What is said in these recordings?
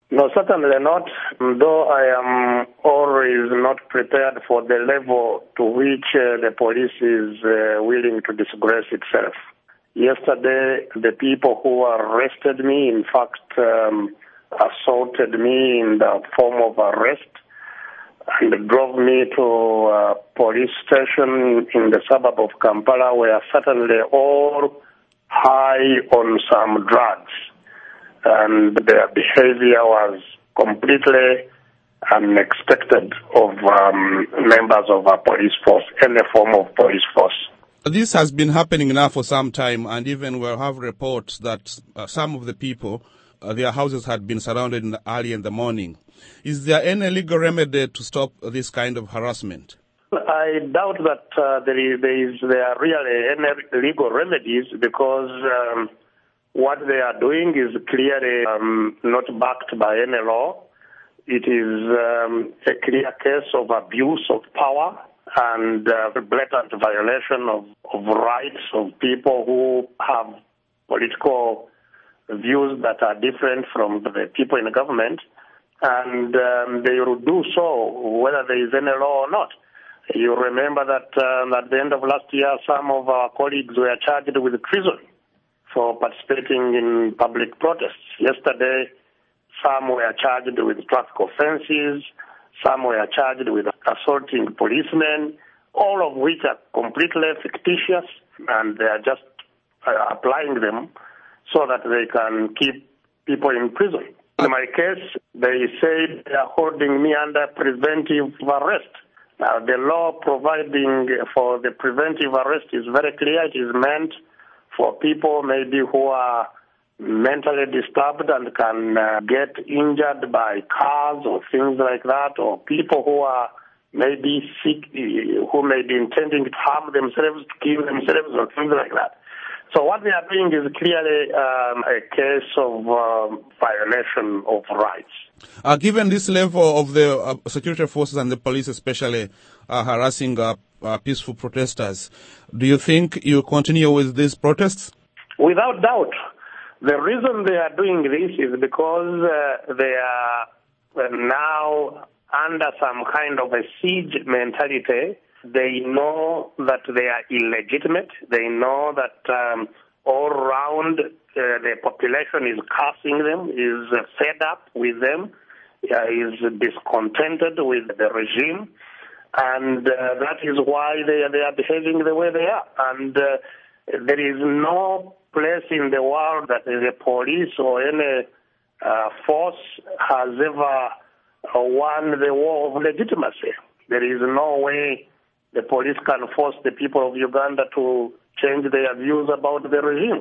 No, certainly not, though I am always not prepared for the level to which the police is willing to disgrace itself. Yesterday, the people who arrested me, in fact, assaulted me in the form of arrest and drove me to a police station in the suburb of Kampala, were certainly all high on some drugs. And their behavior was completely unexpected of members of our police force, any form of police force. This has been happening now for some time, and even we have reports that some of the people, their houses had been surrounded early in the morning. Is there any legal remedy to stop this kind of harassment? I doubt that there are really any legal remedies, because what they are doing is clearly not backed by any law. It is a clear case of abuse of power and blatant violation of rights of people who have political views that are different from the people in the government, and they will do so whether there is any law or not. You remember that at the end of last year, some of our colleagues were charged with treason for participating in public protests. Yesterday, some were charged with traffic offenses, some were charged with assaulting policemen, all of which are completely fictitious, and they are just applying them so that they can keep people in prison. In my case, they say they are holding me under preventive arrest. Now, the law providing for the preventive arrest is very clear. It is meant for people maybe who are mentally disturbed and can get injured by cars or things like that, or people who are maybe sick, who may be intending to harm themselves, to kill themselves, or things like that. So what they are doing is clearly a case of violation of rights. Given this level of the security forces and the police especially harassing peaceful protesters, do you think you continue with these protests? Without doubt. The reason they are doing this is because they are now under some kind of a siege mentality. They know that they are illegitimate. They know that all around the population is cursing them, is fed up with them, is discontented with the regime. And that is why they are behaving the way they are. And there is no place in the world that the police or any force has ever won the war of legitimacy. There is no way the police can force the people of Uganda to change their views about the regime.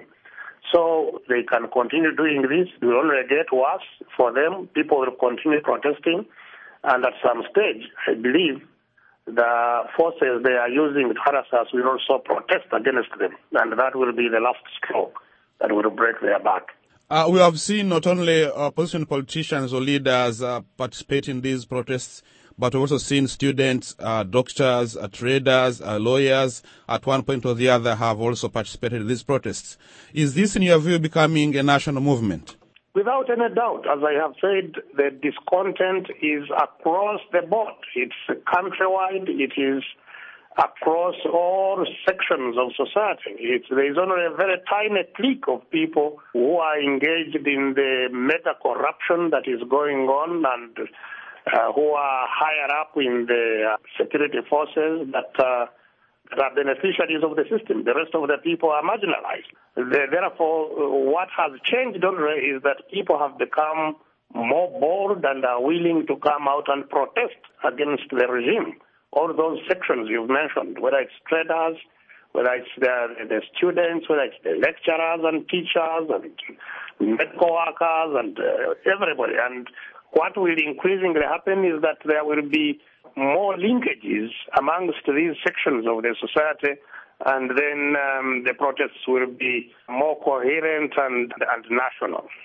So they can continue doing this. It will only get worse for them. People will continue protesting. And at some stage, I believe, the forces they are using to harass us will also protest against them. And that will be the last straw that will break their back. We have seen not only opposition politicians or leaders participate in these protests, but we've also seen students, doctors, traders, lawyers, at one point or the other have also participated in these protests. Is this, in your view, becoming a national movement? Without any doubt. As I have said, the discontent is across the board. It's countrywide. It is across all sections of society. There is only a very tiny clique of people who are engaged in the mega corruption that is going on and who are higher up in the security forces that are beneficiaries of the system. The rest of the people are marginalized. Therefore, what has changed already is that people have become more bold and are willing to come out and protest against the regime. All those sections you've mentioned, whether it's traders, whether it's the students, whether it's the lecturers and teachers and medical workers and everybody. And what will increasingly happen is that there will be more linkages amongst these sections of the society, and then the protests will be more coherent and national.